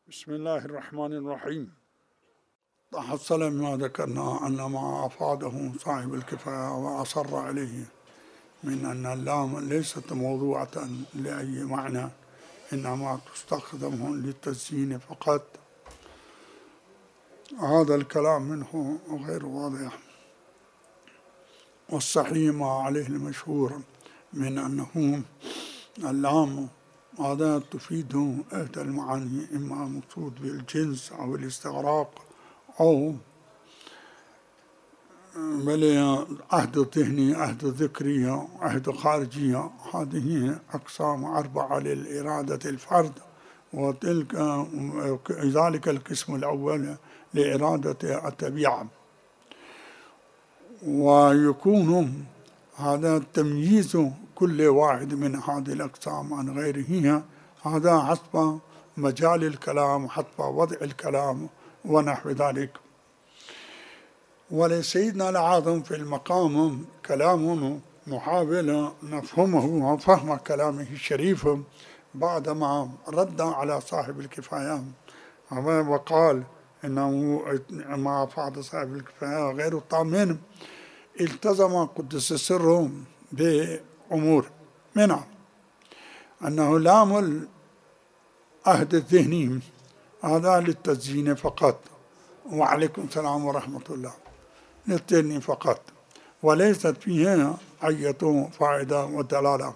بسم الله الرحمن الرحيم. تحصل مما ذكرنا أن ما أفاده صاحب الكفاية وأصر عليه من أن اللام ليست موضوعة لأي معنى، إنما تستخدم للتزيين فقط. هذا الكلام منه غير واضح، والصحيح ما عليه المشهور من أنه اللام هذا تفيد إحدى المعاني، إما مقصود بالجنس أو الاستغراق أو عهد ذهني، عهد ذكري، عهد خارجي. هذه أقسام 4 للإرادة الفرد، وتلك ذلك القسم الأول لإرادة الطبيعة. ويكون هذا تمييز كل واحد من هذه الأقسام عن غيره هذا حسب مجال الكلام، حسب وضع الكلام ونحو ذلك. ولسيدنا العاظم في المقام كلام نحاول نفهمه وفهم كلامه الشريف بعدما رد على صاحب الكفاية وقال إنه ما أفاد صاحب الكفاية غير الطامن. التزم قدس سره بأمور، منها أنه لام العهد الذهني هذا للتزيين فقط، وعليكم السلام ورحمة الله، للتزيين فقط، وليست فيها أي فائدة ودلالة.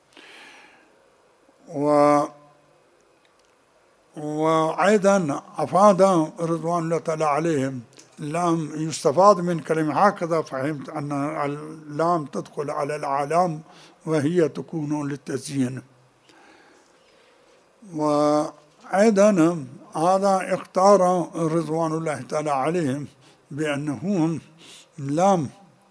وأيضا أفاد رضوان الله تعالى عليهم لام يستفاد من كلمة، هكذا فهمت أن اللام تدخل على العالم وهي تكون للتزيين. وأيضا هذا اختار رضوان الله تعالى عليهم بأنه لام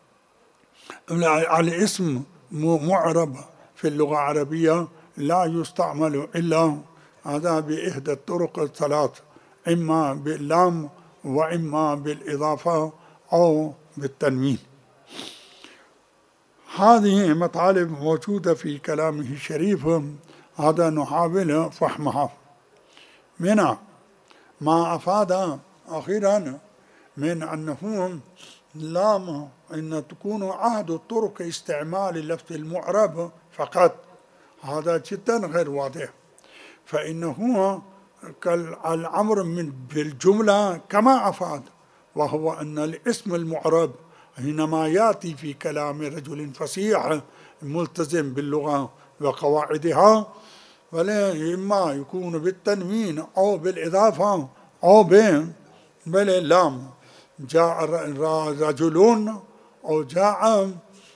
على اسم معرب في اللغة العربية لا يستعمل إلا هذا بإحدى الطرق الثلاث، إما باللام وإما بالإضافة أو بالتنوين. هذه مطالب موجودة في كلامه الشريف، هذا نحاول فهمها. منها ما أفاد أخيرا من أنه لام إن تكون عهد الطرق استعمال اللفظ المعرب فقط، هذا جدا غير واضح. فإنه الأمر بالجملة كما أفاد، وهو أن الاسم المعرب حينما يأتي في كلام رجل فصيح ملتزم باللغة وقواعدها، ولا إما يكون بالتنوين أو بالإضافة أو باللام. جاء رجلون أو جاء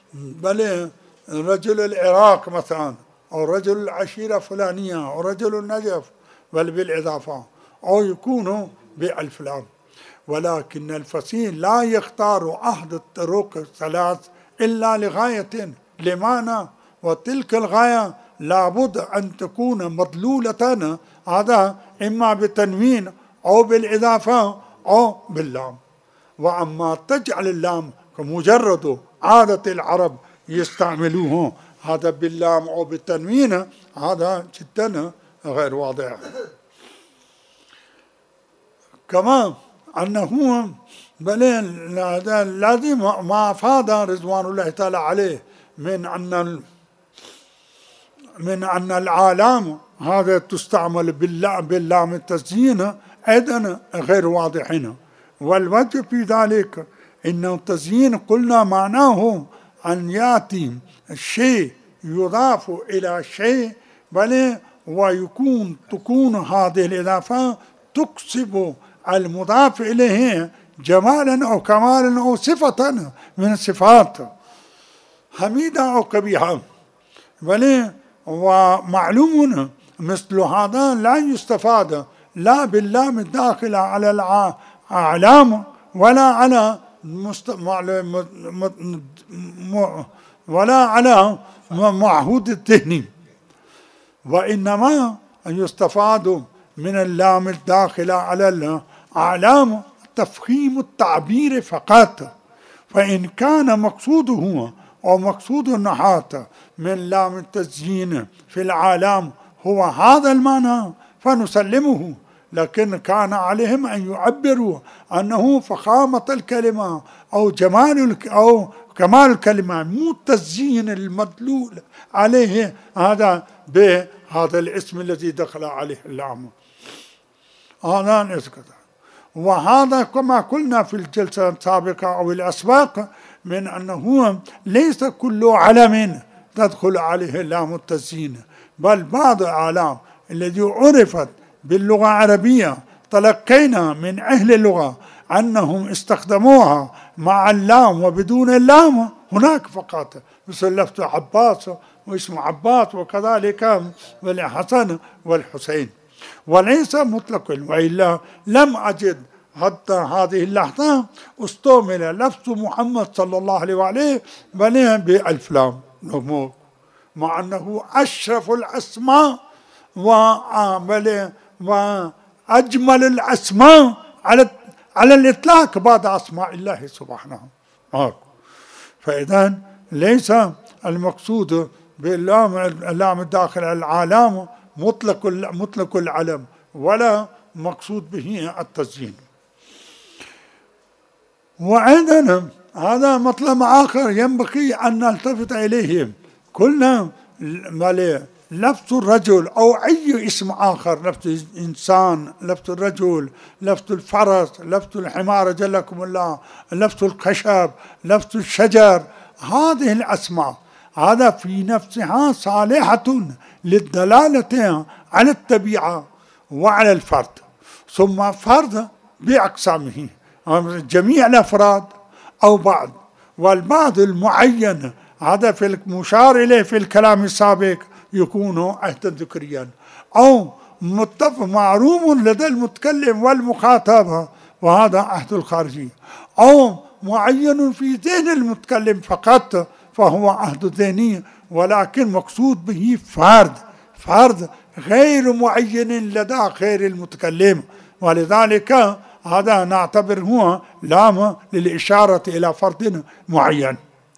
رجل العراق مثلا، أو رجل العشيرة فلانية، أو رجل النجف، بل بالإضافة، أو يكون بألف لام. ولكن الفصيح لا يختار عهد الطرق الثلاث إلا لغاية، لمعنى وتلك الغاية لابد أن تكون مدلولة، هذا إما بالتنوين أو بالإضافة أو باللام. وأما تجعل اللام كمجرد عادة العرب يستعملوه هذا باللام أو بالتنوين، هذا جدا غير واضح. كما أنه لازم ما أفاد رضوان الله تعالى عليه من أن العالم هذا تستعمل باللام التزيين أيضا غير واضحين. والوجه في ذلك إن التزيين قلنا معناه أن يأتي الشيء يضاف إلى شيء، بل تكون هذه الإضافة تكسب المضاف إليه جمالا أو كمالا أو صفة من الصفات حميدة أو قبيحة. بل ومعلوم مثل هذا لا يستفاد لا باللام الداخلة على الأعلام ولا على معهود الذهني، وإنما يستفاد من اللام الداخلة على الأعلام تفخيم التعبير فقط. فإن كان مقصوده أو مقصود النحاة من لام التزيين في العالم هو هذا المعنى فنسلمه، لكن كان عليهم أن يعبروا أنه فخامة الكلمة أو أو كمال الكلمة، مو التزيين المدلول عليه هذا بهذا الاسم الذي دخل عليه اللام. هذا نسكت. وهذا كما قلنا في الجلسة السابقة أو الأسباق من أنه ليس كل علم تدخل عليه لام التزيين، بل بعض الأعلام التي عرفت باللغة العربية تلقينا من أهل اللغة أنهم استخدموها مع اللام وبدون اللام هناك فقط، مثل لفظ عباس واسم عباس، وكذلك الحسن والحسين، وليس مطلق. وإلا لم أجد حتى هذه اللحظة استعمل لفظ محمد صلى الله عليه وآله بل بألف لام، مع أنه أشرف الأسماء وأجمل الأسماء على الإطلاق بعد أسماء الله سبحانه. فإذا ليس المقصود باللام الداخل العلام مطلق العلم، ولا مقصود به التزيين. وعندنا هذا مطلب آخر ينبغي أن نلتفت إليه. قلنا لفظ الرجل أو أي اسم آخر، لفظ إنسان، لفظ الرجل، لفظ الفرس، لفظ الحمار جلكم الله، لفظ الخشب، لفظ الشجر، هذه الأسماء هذا في نفسها صالحة للدلالة على الطبيعة وعلى الفرد، ثم فرد بأقسامه، جميع الأفراد أو بعض، والبعض المعين هذا في المشار إليه في الكلام السابق يكون عهدا ذكريا أو متفق معروف لدى المتكلم والمخاطب، وهذا عهد الخارجي، أو معين في ذهن المتكلم فقط فهو عهد ذهني، ولكن مقصود به فرد غير معين لدى غير المتكلم، ولذلك هذا نعتبره لام للإشارة إلى فرد معين.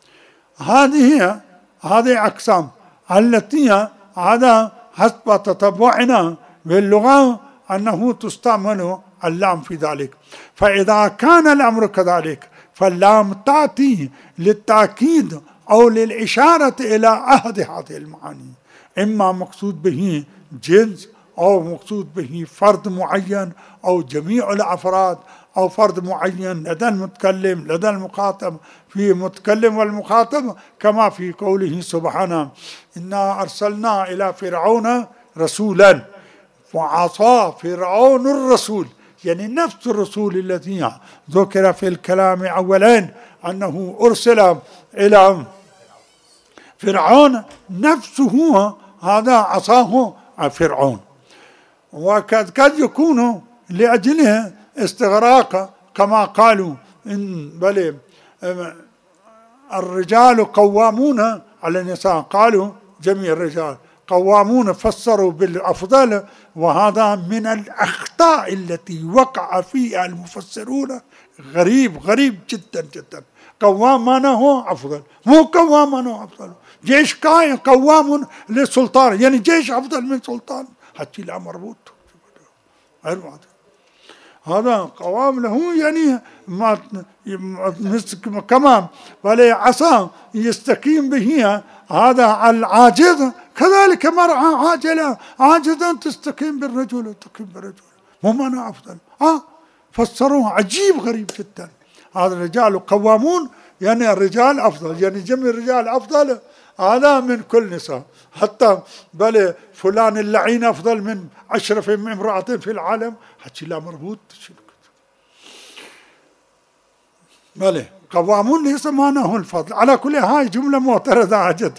هذه أقسام التي هذا حسب تتبعنا باللغة أنه تستعمل اللام في ذلك. فإذا كان الأمر كذلك فاللام تأتي للتأكيد أو للإشارة إلى أحد هذه المعاني، إما مقصود به جنس أو مقصود به فرد معين أو جميع الأفراد أو فرد معين لدى المتكلم لدى المخاطب، في المتكلم والمخاطب، كما في قوله سبحانه إنا أرسلنا إلى فرعون رسولا فعصى فرعون الرسول، يعني نفس الرسول الذي ذكر في الكلام أولا أنه أرسل إلى فرعون نفسه هذا عصاه فرعون. وقد يكون لأجله استغراق كما قالوا بل الرجال قوامون على النساء، قالوا جميع الرجال قوامون فسروا بالأفضل، وهذا من الأخطاء التي وقع فيها المفسرون، غريب جدا جدا. قوام معناه أفضل، مو قوام معناه أفضل. جيش قوام للسلطان، يعني جيش أفضل من سلطان، حتى لا مربوط. هذا قوام له يعني كمان بل عصا يستقيم به هذا العاجز، كذلك مرأة عاجزا تستقيم بالرجل تستقيم بالرجل، مو معنى أفضل. فسروه عجيب غريب جدا. هذا الرجال قوامون يعني الرجال أفضل، يعني جميع الرجال أفضل هذا من كل نساء، حتى بل فلان اللعين أفضل من أشرف امرأة في العالم، حتى لا مربوط. بل قوامون ليس معناه الفضل. على كل هاي جملة معترضة عجد.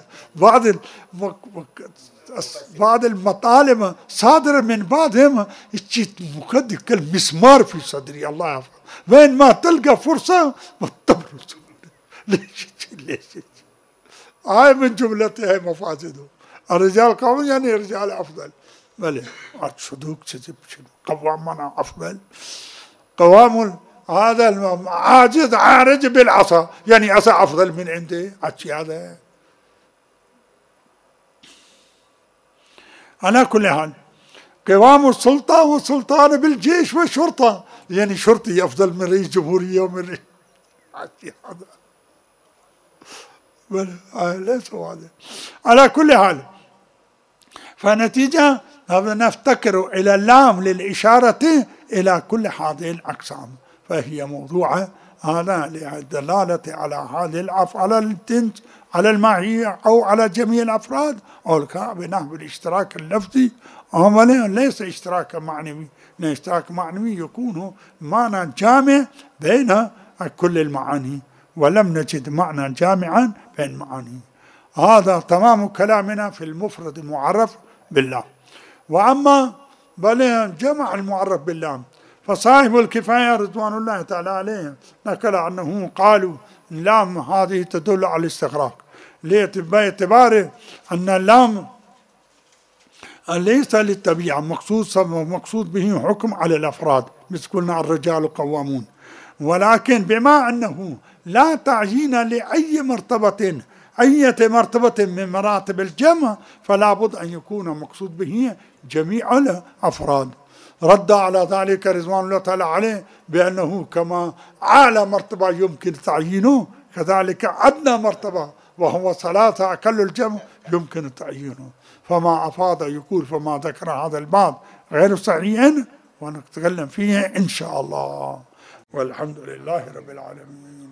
بعض المطالب صادرة من بعضهم مقدر كالمسمار في صدري، الله يحفظ. وين ما تلقى فرصة تبرز. ليش هاي من جملتها مفاسده. الرجال قوام يعني الرجال أفضل. بل صدوق قوام معناه أفضل. قوام هذا عاجز عارج بالعصا، يعني عصا أفضل من عنده. هذا على كل حال قوام السلطة والسلطان بالجيش والشرطة، يعني شرطي أفضل من رئيس جمهورية ومن رئيس ليس هذا. على كل حال، فنتيجة نفتكر إلى اللام للإشارة إلى كل هذه الأقسام، فهي موضوعة هذا للدلالة على هذه الأفعال الجنس على الماهية أو على جميع الأفراد، أو بنحو الاشتراك اللفظي، ليس اشتراك معنوي. الاشتراك معنوي يكون معنى جامع بين كل المعاني، ولم نجد معنى جامعا بين معاني. هذا تمام كلامنا في المفرد المعرف بالله. وأما بل جمع المعرف بالله، فصاحب الكفاية رضوان الله تعالى عليه نقل أنه قالوا اللام هذه تدل على الاستغراق، باعتبار أن اللام ليس للطبيعة، مقصود به حكم على الأفراد، مثل قلنا الرجال قوامون، ولكن بما أنه لا تعيين لأي مرتبة من مراتب الجمع، فلا بد أن يكون مقصود به جميع الأفراد. رد على ذلك رضوان الله تعالى عليه بأنه كما أعلى مرتبة يمكن تعيينه، كذلك أدنى مرتبة وهو ثلاثة أقل الجمع يمكن تعيينه. فما أفاض يقول فما ذكر هذا الباب غير صحيح، ونتكلم فيه إن شاء الله. والحمد لله رب العالمين.